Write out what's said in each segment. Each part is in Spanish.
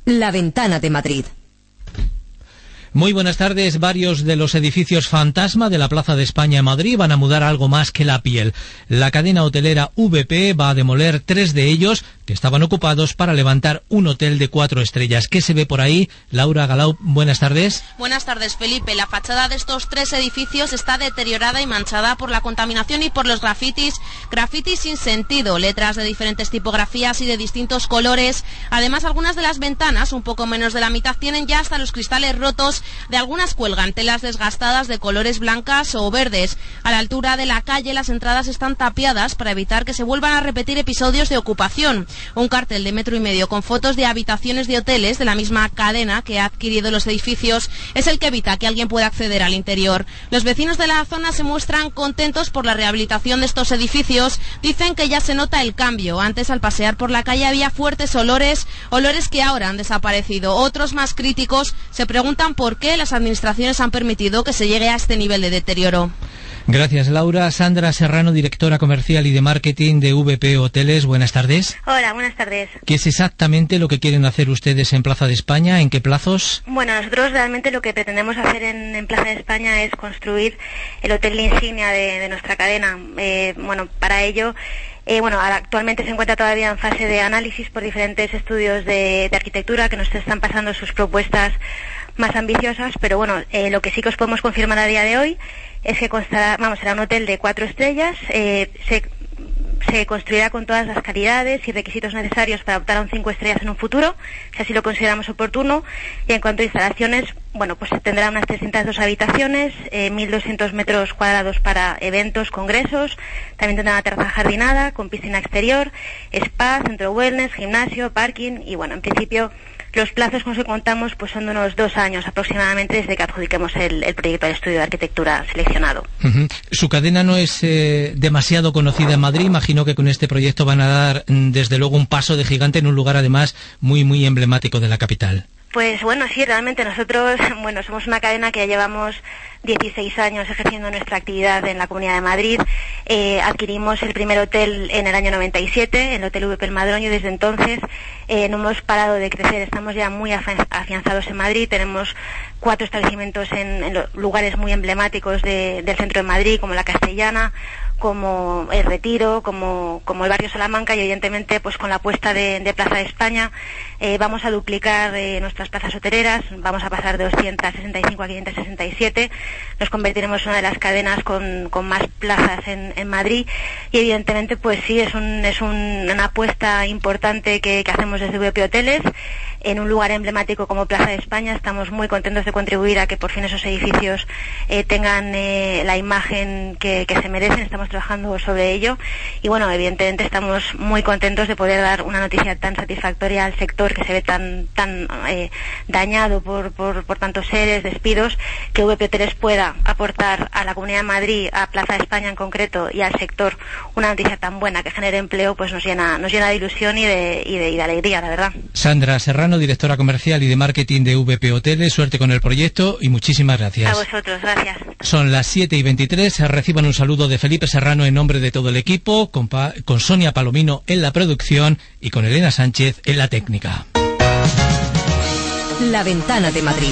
La Ventana de Madrid. Muy buenas tardes. Varios de los edificios fantasma de la Plaza de España en Madrid van a mudar algo más que la piel. La cadena hotelera VP va a demoler 3 de ellos que estaban ocupados para levantar un hotel de 4 estrellas. ¿Qué se ve por ahí? Laura Galau, buenas tardes. Buenas tardes, Felipe. La fachada de estos 3 edificios está deteriorada y manchada por la contaminación y por los grafitis sin sentido, letras de diferentes tipografías y de distintos colores. Además, algunas de las ventanas, un poco menos de la mitad, tienen ya hasta los cristales rotos. De algunas cuelgan telas desgastadas de colores blancas o verdes. A la altura de la calle las entradas están tapiadas para evitar que se vuelvan a repetir episodios de ocupación. Un cartel de 1,5 metros con fotos de habitaciones de hoteles de la misma cadena que ha adquirido los edificios es el que evita que alguien pueda acceder al interior. Los vecinos de la zona se muestran contentos por la rehabilitación de estos edificios. Dicen que ya se nota el cambio. Antes, al pasear por la calle, había fuertes olores que ahora han desaparecido. Otros, más críticos, se preguntan por qué las administraciones han permitido que se llegue a este nivel de deterioro. Gracias, Laura. Sandra Serrano, directora comercial y de marketing de VP Hoteles. Buenas tardes. Hola, buenas tardes. ¿Qué es exactamente lo que quieren hacer ustedes en Plaza de España? ¿En qué plazos? Bueno, nosotros realmente lo que pretendemos hacer en Plaza de España es construir el hotel insignia de nuestra cadena. Para ello... actualmente se encuentra todavía en fase de análisis por diferentes estudios de arquitectura que nos están pasando sus propuestas más ambiciosas, pero lo que sí que os podemos confirmar a día de hoy es que será un hotel de 4 estrellas, se construirá con todas las calidades y requisitos necesarios para optar a un 5 estrellas en un futuro, si así lo consideramos oportuno, y en cuanto a instalaciones, pues tendrá unas 302 habitaciones, 1.200 metros cuadrados para eventos, congresos, también tendrá una terraza jardinada con piscina exterior, spa, centro wellness, gimnasio, parking y en principio los plazos con los que contamos son de unos 2 años aproximadamente desde que adjudiquemos el proyecto al estudio de arquitectura seleccionado. Su cadena no es demasiado conocida en Madrid. Imagino que con este proyecto van a dar desde luego un paso de gigante en un lugar además muy muy emblemático de la capital. Pues sí, realmente nosotros somos una cadena que ya llevamos 16 años ejerciendo nuestra actividad en la Comunidad de Madrid. Adquirimos el primer hotel en el año 97, el Hotel VP El Madroño, y desde entonces no hemos parado de crecer. Estamos ya muy afianzados en Madrid. Tenemos 4 establecimientos en lugares muy emblemáticos del centro de Madrid, como la Castellana, como el Retiro, como el barrio Salamanca, y evidentemente con la apuesta de Plaza de España vamos a duplicar nuestras plazas hoteleras, vamos a pasar de 265 a 567, nos convertiremos en una de las cadenas con más plazas en Madrid, y evidentemente sí es una apuesta importante que hacemos desde VP Hoteles en un lugar emblemático como Plaza de España. Estamos muy contentos de contribuir a que por fin esos edificios tengan la imagen que se merecen. Estamos trabajando sobre ello y evidentemente estamos muy contentos de poder dar una noticia tan satisfactoria al sector que se ve tan dañado por tantos seres, despidos, que VP Hoteles pueda aportar a la Comunidad de Madrid, a Plaza de España en concreto y al sector una noticia tan buena que genere empleo, nos llena de ilusión y de alegría, la verdad. Sandra Serrano, directora comercial y de marketing de VP Hoteles, suerte con el proyecto y muchísimas gracias. A vosotros, gracias. Son las 7:23, reciban un saludo de Felipe Serrano en nombre de todo el equipo, con Sonia Palomino en la producción y con Elena Sánchez en la técnica. La Ventana de Madrid.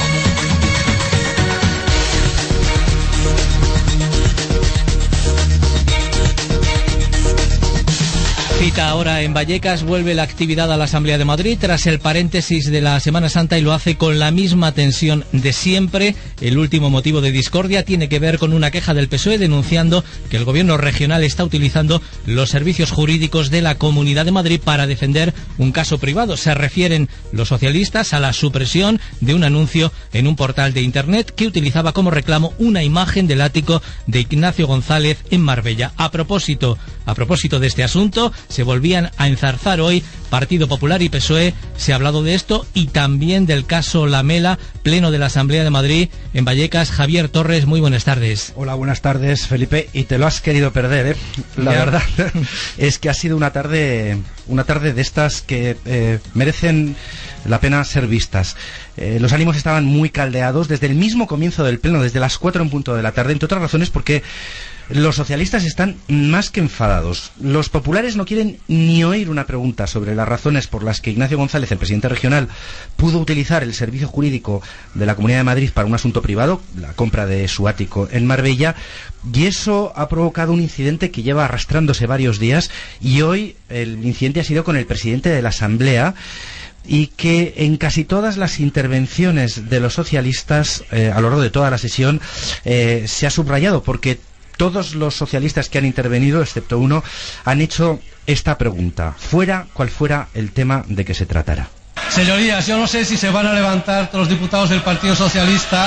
Cita ahora en Vallecas, vuelve la actividad a la Asamblea de Madrid tras el paréntesis de la Semana Santa y lo hace con la misma tensión de siempre. El último motivo de discordia tiene que ver con una queja del PSOE denunciando que el gobierno regional está utilizando los servicios jurídicos de la Comunidad de Madrid para defender un caso privado. Se refieren los socialistas a la supresión de un anuncio en un portal de internet que utilizaba como reclamo una imagen del ático de Ignacio González en Marbella. A propósito de este asunto, se volvían a enzarzar hoy Partido Popular y PSOE. Se ha hablado de esto y también del caso Lamela, pleno de la Asamblea de Madrid en Vallecas. Javier Torres, muy buenas tardes. Hola, buenas tardes, Felipe, y te lo has querido perder, ¿eh? La verdad es que ha sido una tarde de estas que merecen la pena ser vistas. Los ánimos estaban muy caldeados desde el mismo comienzo del pleno, desde las 4 en punto de la tarde, entre otras razones porque Los socialistas están más que enfadados. Los populares no quieren ni oír una pregunta sobre las razones por las que Ignacio González, el presidente regional, pudo utilizar el servicio jurídico de la Comunidad de Madrid para un asunto privado, la compra de su ático en Marbella, y eso ha provocado un incidente que lleva arrastrándose varios días, y hoy el incidente ha sido con el presidente de la Asamblea, y que en casi todas las intervenciones de los socialistas a lo largo de toda la sesión se ha subrayado, porque todos los socialistas que han intervenido, excepto uno, han hecho esta pregunta, fuera cual fuera el tema de que se tratara. Señorías, yo no sé si se van a levantar todos los diputados del Partido Socialista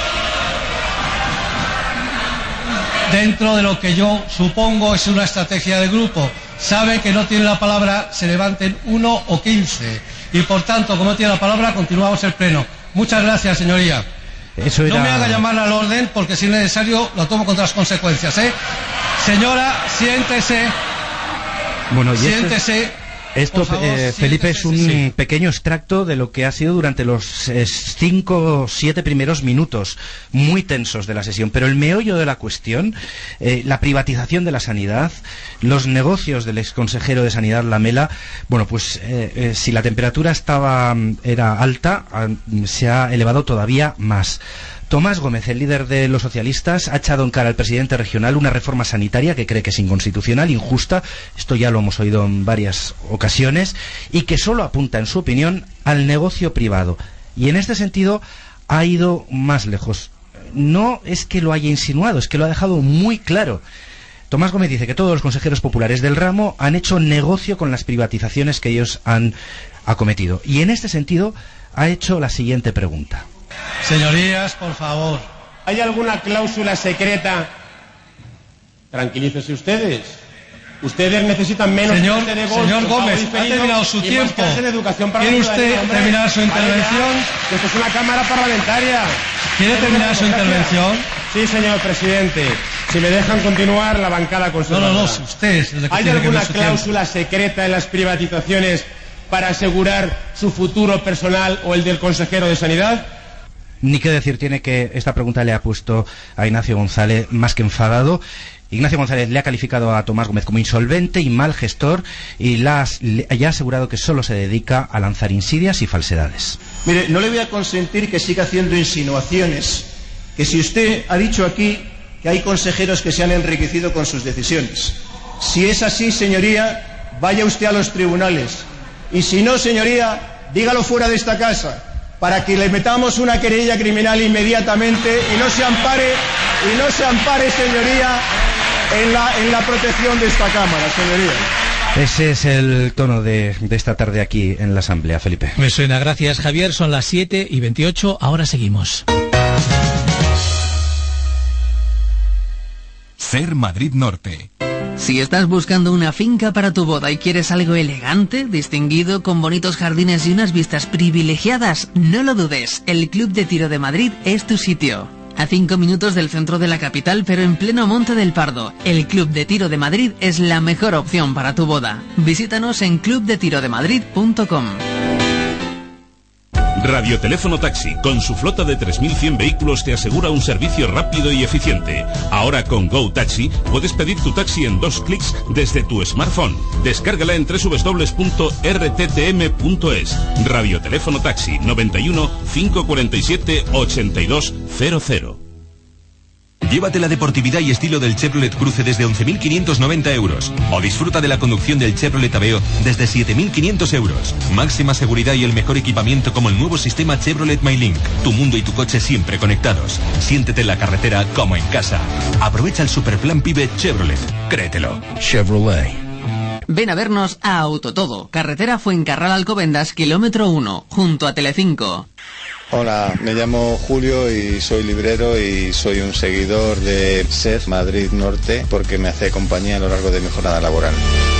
dentro de lo que yo supongo es una estrategia de grupo. Saben que no tienen la palabra, se levanten 1 o 15. Y por tanto, como no tienen la palabra, continuamos el pleno. Muchas gracias, señoría. Eso era... No me haga llamar al orden, porque si es necesario lo tomo contra las consecuencias, ¿eh? Señora, siéntese. Bueno, y siéntese. Esto, favor, Felipe, es un sí. pequeño extracto de lo que ha sido durante los 5 o 7 primeros minutos muy tensos de la sesión. Pero el meollo de la cuestión, la privatización de la sanidad, los negocios del exconsejero de Sanidad, Lamela, bueno, pues si la temperatura era alta, se ha elevado todavía más. Tomás Gómez, el líder de los socialistas, ha echado en cara al presidente regional una reforma sanitaria que cree que es inconstitucional, injusta, esto ya lo hemos oído en varias ocasiones, y que solo apunta, en su opinión, al negocio privado. Y en este sentido ha ido más lejos. No es que lo haya insinuado, es que lo ha dejado muy claro. Tomás Gómez dice que todos los consejeros populares del ramo han hecho negocio con las privatizaciones que ellos han acometido. Y en este sentido ha hecho la siguiente pregunta. Señorías, por favor. ¿Hay alguna cláusula secreta? Tranquilícense ustedes. Ustedes necesitan menos... Señor Gómez, ha terminado su tiempo. ¿Quiere usted terminar su intervención? Esto es una cámara parlamentaria. ¿Quiere terminar su intervención? Sí, señor presidente. Si me dejan continuar, la bancada conservadora. No, usted es el que ¿Hay tiene alguna que cláusula secreta en las privatizaciones para asegurar su futuro personal o el del consejero de Sanidad? Ni qué decir tiene que esta pregunta le ha puesto a Ignacio González más que enfadado. Ignacio González le ha calificado a Tomás Gómez como insolvente y mal gestor y le ha asegurado que solo se dedica a lanzar insidias y falsedades. Mire, no le voy a consentir que siga haciendo insinuaciones, que si usted ha dicho aquí que hay consejeros que se han enriquecido con sus decisiones. Si es así, señoría, vaya usted a los tribunales. Y si no, señoría, dígalo fuera de esta casa, para que le metamos una querella criminal inmediatamente y no se ampare, señoría, en la protección de esta Cámara, señoría. Ese es el tono de esta tarde aquí en la Asamblea, Felipe. Me suena, gracias Javier, son las 7:28, ahora seguimos. Ser Madrid Norte. Si estás buscando una finca para tu boda y quieres algo elegante, distinguido, con bonitos jardines y unas vistas privilegiadas, no lo dudes, el Club de Tiro de Madrid es tu sitio. A 5 minutos del centro de la capital, pero en pleno Monte del Pardo, el Club de Tiro de Madrid es la mejor opción para tu boda. Visítanos en clubdetirodemadrid.com. Radioteléfono Taxi, con su flota de 3.100 vehículos, te asegura un servicio rápido y eficiente. Ahora con Go Taxi puedes pedir tu taxi en 2 clics desde tu smartphone. Descárgala en www.rttm.es. Radioteléfono Taxi 91 547 8200. Llévate la deportividad y estilo del Chevrolet Cruze desde 11.590 euros. O disfruta de la conducción del Chevrolet Aveo desde 7.500 euros. Máxima seguridad y el mejor equipamiento como el nuevo sistema Chevrolet MyLink. Tu mundo y tu coche siempre conectados. Siéntete en la carretera como en casa. Aprovecha el Superplan PIBE Chevrolet. Créetelo. Chevrolet. Ven a vernos a Autotodo, carretera Fuencarral Alcobendas, kilómetro 1, junto a Telecinco. Hola, me llamo Julio y soy librero y soy un seguidor de Ser Madrid Norte porque me hace compañía a lo largo de mi jornada laboral.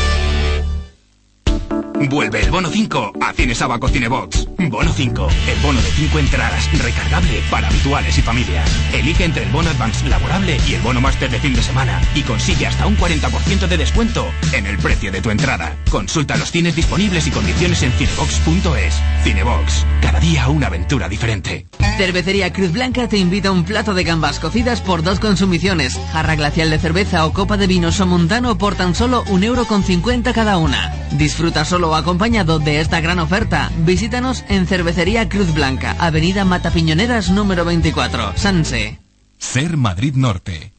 Vuelve el bono 5 a Cines Abaco Cinebox. Bono 5, el bono de 5 entradas, recargable para habituales y familias. Elige entre el bono Advance laborable y el bono Máster de fin de semana y consigue hasta un 40% de descuento en el precio de tu entrada. Consulta los cines disponibles y condiciones en cinebox.es. Cinebox, cada día una aventura diferente. Cervecería Cruz Blanca te invita a un plato de gambas cocidas por 2 consumiciones, jarra glacial de cerveza o copa de vino somontano por tan solo €1,50 cada una. Disfruta solo o acompañado de esta gran oferta. Visítanos en Cervecería Cruz Blanca, Avenida Matapiñoneras número 24, Sanse. Ser Madrid Norte.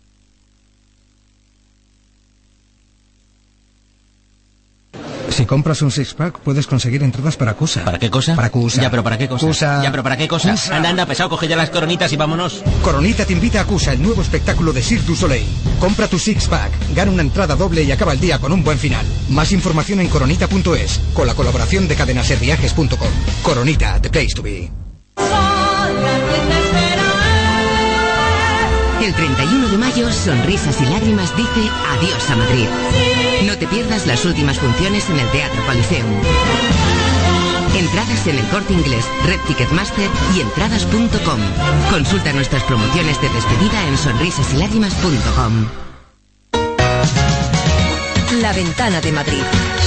Si compras un six-pack, puedes conseguir entradas para Cusa. ¿Para qué cosa? Para Cusa. Ya, pero ¿para qué cosa? Cusa. Ya, pero ¿para qué cosa? Cusa. Anda, pesado, coge ya las coronitas y vámonos. Coronita te invita a Cusa, el nuevo espectáculo de Cirque du Soleil. Compra tu six-pack, gana una entrada doble y acaba el día con un buen final. Más información en coronita.es, con la colaboración de cadenaserviajes.com. Coronita, the place to be. El 31 de mayo, Sonrisas y Lágrimas dice adiós a Madrid. No te pierdas las últimas funciones en el Teatro Coliseum. Entradas en El Corte Inglés, Red Ticketmaster y entradas.com. Consulta nuestras promociones de despedida en sonrisasylágrimas.com. La Ventana de Madrid.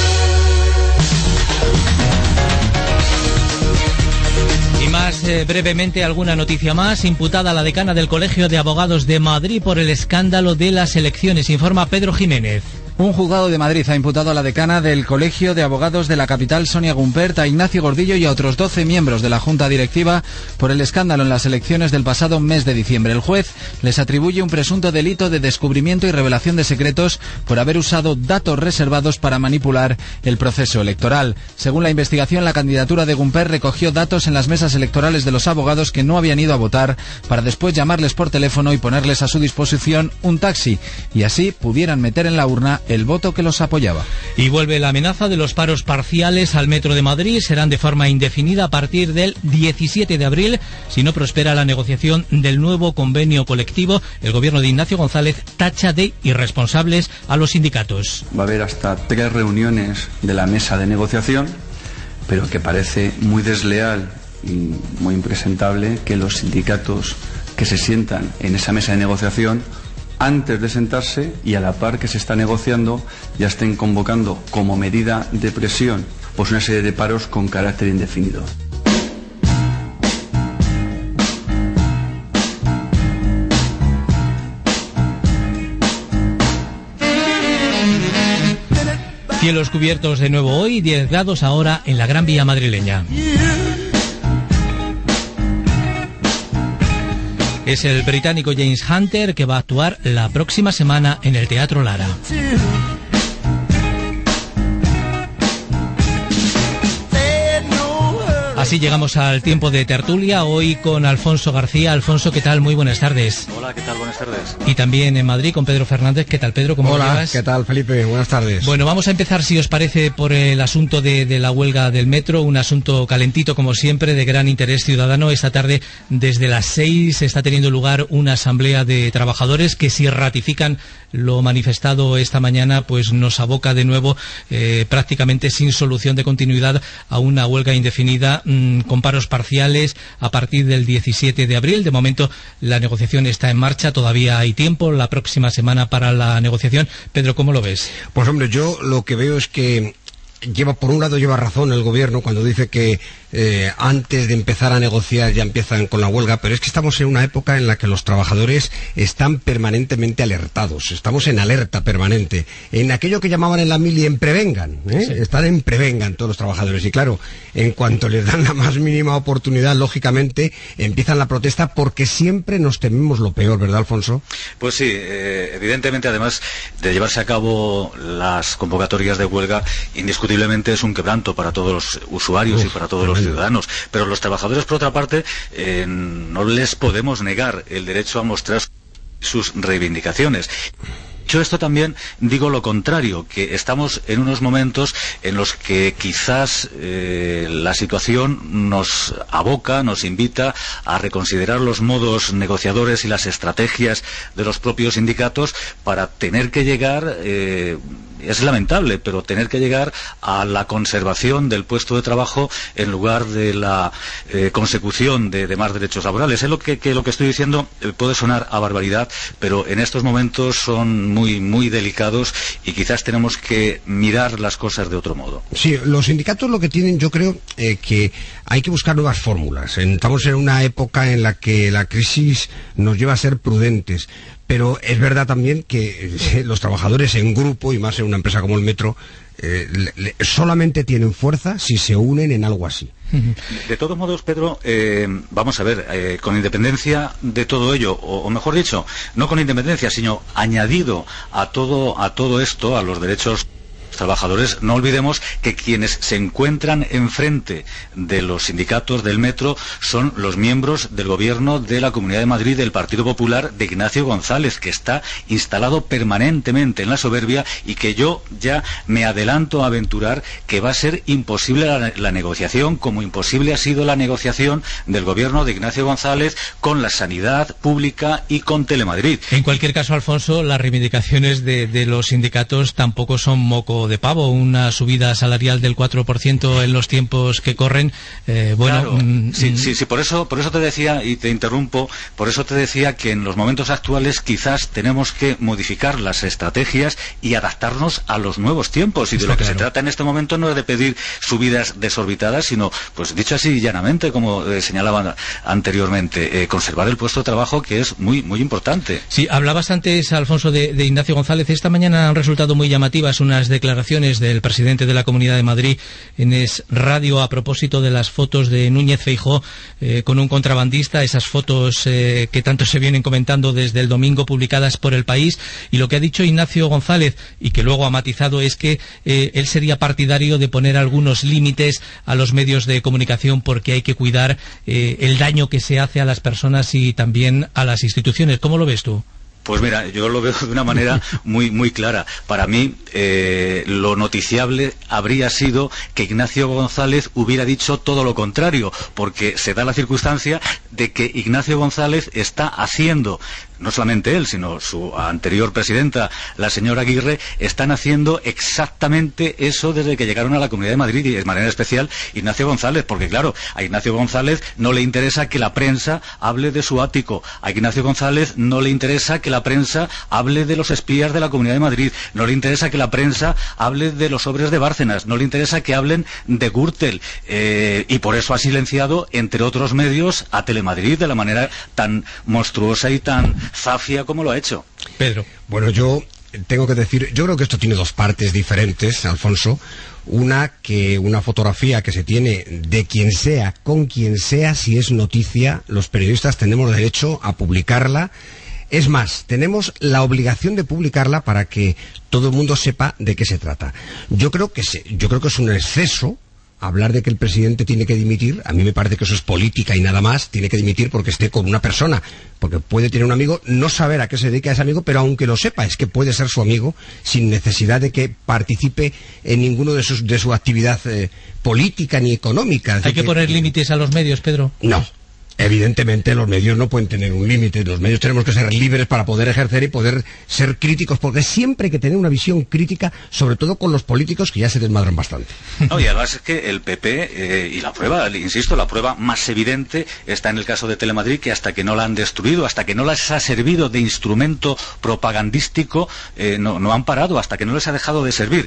Y más brevemente, alguna noticia más. Imputada la decana del Colegio de Abogados de Madrid por el escándalo de las elecciones, informa Pedro Jiménez. Un juzgado de Madrid ha imputado a la decana del Colegio de Abogados de la capital, Sonia Gumpert, a Ignacio Gordillo y a otros 12 miembros de la Junta Directiva por el escándalo en las elecciones del pasado mes de diciembre. El juez les atribuye un presunto delito de descubrimiento y revelación de secretos por haber usado datos reservados para manipular el proceso electoral. Según la investigación, la candidatura de Gumpert recogió datos en las mesas electorales de los abogados que no habían ido a votar para después llamarles por teléfono y ponerles a su disposición un taxi y así pudieran meter en la urna el voto que los apoyaba. Y vuelve la amenaza de los paros parciales al Metro de Madrid. Serán de forma indefinida a partir del 17 de abril si no prospera la negociación del nuevo convenio colectivo. El gobierno de Ignacio González tacha de irresponsables a los sindicatos. Va a haber hasta 3 reuniones de la mesa de negociación, pero que parece muy desleal y muy impresentable que los sindicatos que se sientan en esa mesa de negociación, antes de sentarse y a la par que se está negociando, ya estén convocando como medida de presión pues una serie de paros con carácter indefinido. Cielos cubiertos de nuevo hoy, 10 grados ahora en la Gran Vía madrileña. Es el británico James Hunter que va a actuar la próxima semana en el Teatro Lara. Así llegamos al tiempo de tertulia, hoy con Alfonso García. Alfonso, ¿qué tal? Muy buenas tardes. Hola, ¿qué tal? Buenas tardes. Y también en Madrid con Pedro Fernández. ¿Qué tal, Pedro? ¿Cómo lo llevas? Hola, ¿qué tal, Felipe? Buenas tardes. Bueno, vamos a empezar, si os parece, por el asunto de la huelga del metro, un asunto calentito, como siempre, de gran interés ciudadano. Esta tarde, desde las 6, está teniendo lugar una asamblea de trabajadores que, si ratifican lo manifestado esta mañana, pues nos aboca de nuevo, prácticamente sin solución de continuidad, a una huelga indefinida con paros parciales a partir del 17 de abril. De momento la negociación está en marcha, todavía hay tiempo, la próxima semana para la negociación. Pedro, ¿cómo lo ves? Pues hombre, yo lo que veo es que por un lado lleva razón el gobierno cuando dice que antes de empezar a negociar ya empiezan con la huelga, pero es que estamos en una época en la que los trabajadores están permanentemente alertados, estamos en alerta permanente, en aquello que llamaban en la mili en prevengan, sí. Están en prevengan todos los trabajadores y claro, en cuanto les dan la más mínima oportunidad, lógicamente empiezan la protesta porque siempre nos tememos lo peor, ¿verdad, Alfonso? Pues sí, evidentemente, además de llevarse a cabo las convocatorias de huelga, indiscutiblemente es un quebranto para todos los usuarios y para todos los ciudadanos, pero los trabajadores, por otra parte, no les podemos negar el derecho a mostrar sus reivindicaciones. Yo esto también digo lo contrario, que estamos en unos momentos en los que quizás la situación nos aboca, nos invita a reconsiderar los modos negociadores y las estrategias de los propios sindicatos para tener que llegar es lamentable, pero tener que llegar a la conservación del puesto de trabajo en lugar de la consecución de más derechos laborales. Es lo que estoy diciendo puede sonar a barbaridad, pero en estos momentos son muy, muy delicados y quizás tenemos que mirar las cosas de otro modo. Sí, los sindicatos lo que tienen, yo creo que hay que buscar nuevas fórmulas. Estamos en una época en la que la crisis nos lleva a ser prudentes, pero es verdad también que los trabajadores en grupo, y más en una empresa como el Metro, solamente tienen fuerza si se unen en algo así. De todos modos, Pedro, vamos a ver, con independencia de todo ello, o mejor dicho, no con independencia, sino añadido a todo esto, a los derechos trabajadores, no olvidemos que quienes se encuentran enfrente de los sindicatos del Metro son los miembros del gobierno de la Comunidad de Madrid del Partido Popular de Ignacio González, que está instalado permanentemente en la soberbia y que yo ya me adelanto a aventurar que va a ser imposible la negociación, como imposible ha sido la negociación del gobierno de Ignacio González con la sanidad pública y con Telemadrid. En cualquier caso, Alfonso, las reivindicaciones de los sindicatos tampoco son moco de pavo. Una subida salarial del 4% en los tiempos que corren, claro. Sí, por eso te decía, y te interrumpo, por eso te decía que en los momentos actuales quizás tenemos que modificar las estrategias y adaptarnos a los nuevos tiempos, y de lo que se trata en este momento no es de pedir subidas desorbitadas, sino, pues dicho así llanamente, como señalaban anteriormente, conservar el puesto de trabajo, que es muy, muy importante. Sí, hablabas antes, Alfonso, de Ignacio González. Esta mañana han resultado muy llamativas unas declaraciones del presidente de la Comunidad de Madrid en Es Radio a propósito de las fotos de Núñez Feijóo con un contrabandista, esas fotos que tanto se vienen comentando desde el domingo, publicadas por El País, y lo que ha dicho Ignacio González, y que luego ha matizado, es que él sería partidario de poner algunos límites a los medios de comunicación, porque hay que cuidar el daño que se hace a las personas y también a las instituciones. ¿Cómo lo ves tú? Pues mira, yo lo veo de una manera muy, muy clara. Para mí, lo noticiable habría sido que Ignacio González hubiera dicho todo lo contrario, porque se da la circunstancia de que Ignacio González está haciendo, no solamente él, sino su anterior presidenta, la señora Aguirre, están haciendo exactamente eso desde que llegaron a la Comunidad de Madrid, y de manera especial Ignacio González, porque claro, a Ignacio González no le interesa que la prensa hable de su ático, a Ignacio González no le interesa que la prensa hable de los espías de la Comunidad de Madrid, no le interesa que la prensa hable de los sobres de Bárcenas, no le interesa que hablen de Gürtel, y por eso ha silenciado, entre otros medios, a Telemadrid de la manera tan monstruosa y tan zafia como lo ha hecho. Pedro. Bueno, yo tengo que decir, yo creo que esto tiene dos partes diferentes, Alfonso. Una fotografía que se tiene de quien sea, con quien sea, si es noticia, los periodistas tenemos derecho a publicarla. Es más, tenemos la obligación de publicarla para que todo el mundo sepa de qué se trata. Yo creo que es un exceso hablar de que el presidente tiene que dimitir. A mí me parece que eso es política y nada más. Tiene que dimitir porque esté con una persona, porque puede tener un amigo, no saber a qué se dedica ese amigo, pero aunque lo sepa, es que puede ser su amigo sin necesidad de que participe en ninguno de su actividad política ni económica. ¿Hay que poner límites a los medios, Pedro? No. Evidentemente los medios no pueden tener un límite. Los medios tenemos que ser libres para poder ejercer y poder ser críticos, porque siempre hay que tener una visión crítica, sobre todo con los políticos, que ya se desmadran bastante. No, y además es que el PP, y la prueba, insisto, la prueba más evidente está en el caso de Telemadrid, que hasta que no la han destruido, hasta que no les ha servido de instrumento propagandístico, no han parado, hasta que no les ha dejado de servir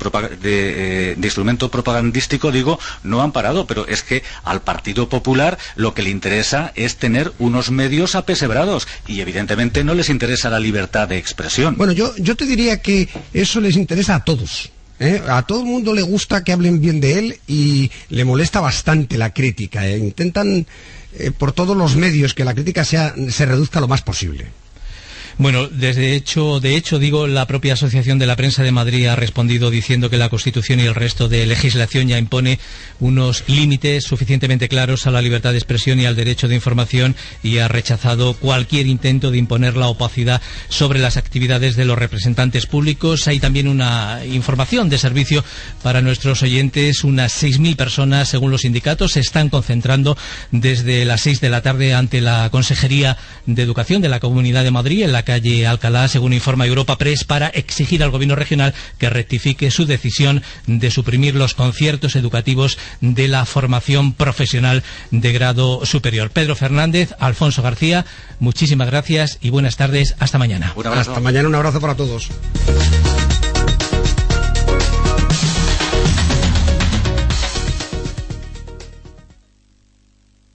de instrumento propagandístico, digo, no han parado. Pero es que al Partido Popular lo que le interesa es tener unos medios apesebrados, y evidentemente no les interesa la libertad de expresión. Bueno, yo te diría que eso les interesa a todos. A todo el mundo le gusta que hablen bien de él y le molesta bastante la crítica. Intentan por todos los medios que la crítica se reduzca lo más posible. Bueno, de hecho, digo, la propia Asociación de la Prensa de Madrid ha respondido diciendo que la Constitución y el resto de legislación ya impone unos límites suficientemente claros a la libertad de expresión y al derecho de información, y ha rechazado cualquier intento de imponer la opacidad sobre las actividades de los representantes públicos. Hay también una información de servicio para nuestros oyentes. Unas 6.000 personas, según los sindicatos, se están concentrando desde las 6 de la tarde ante la Consejería de Educación de la Comunidad de Madrid, en la calle Alcalá, según informa Europa Press, para exigir al gobierno regional que rectifique su decisión de suprimir los conciertos educativos de la formación profesional de grado superior. Pedro Fernández, Alfonso García, muchísimas gracias y buenas tardes. Hasta mañana. Hasta mañana, un abrazo para todos.